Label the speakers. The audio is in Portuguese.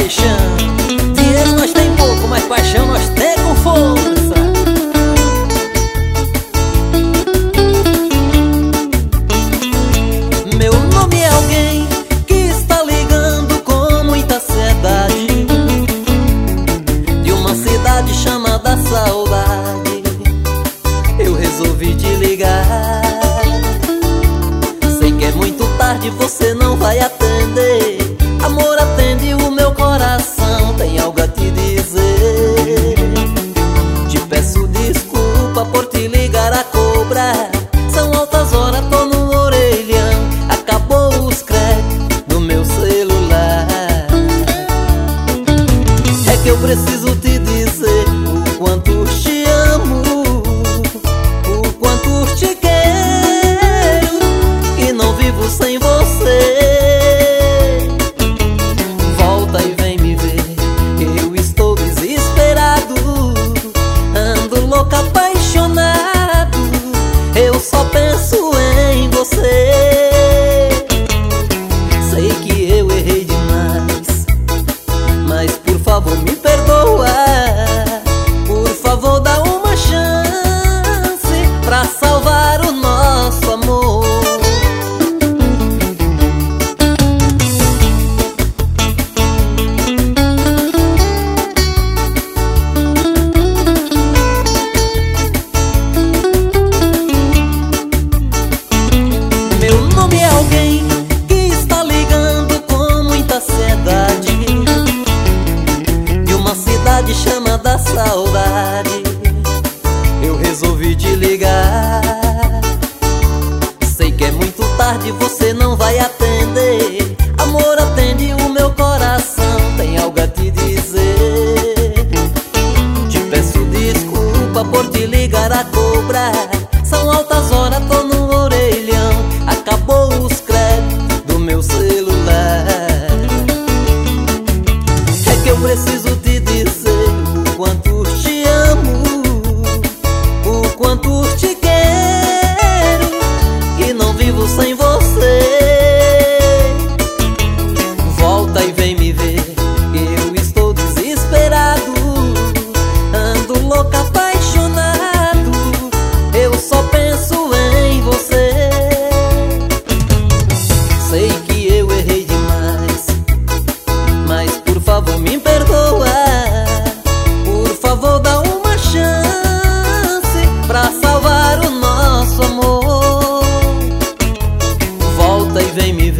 Speaker 1: paixão. Dinheiro nós tem pouco, mas paixão nós tem com força. Meu nome é alguém que está ligando com muita ansiedade, de uma cidade chamada Saudade. Eu resolvi te ligar. Sei que é muito tarde, você não vai atender. Amor, atende o meu coração, tem algo a te dizer. Te peço desculpa por te ligar a cobrar. São altas horas, tô no orelhão. Acabou os créditos do meu celular. É que eu preciso te dizer o quanto te amo, o quanto te quero, e não vivo sem você. Volta e vem me ver, eu estou desesperado, ando louco, apaixonado, eu só penso em você. Sei que eu errei demais, mas por favor me perdoa. Por favor dá uma chance pra salvar o nosso amor. Meu nome é alguém que está ligando com muita ansiedade, de uma cidade chamada Saudade. Eu resolvi te ligar. Sei que é muito tarde, você não vai atender. Amor, atende o meu coração, tem algo a te dizer. Te peço desculpa por te ligar a cobrar. São altas horas, tô no orelhão. Acabou os créditos do meu celular. É que eu preciso te dizer o quanto te amo, o quanto te quero, e não vivo sem você. Volta e vem me ver, eu estou desesperado, ando louco, apaixonado, eu só penso em você. Sei que eu errei demais, mas por favor me perdoa. Por favor dá uma chance pra salvar o nosso amor. Volta e vem me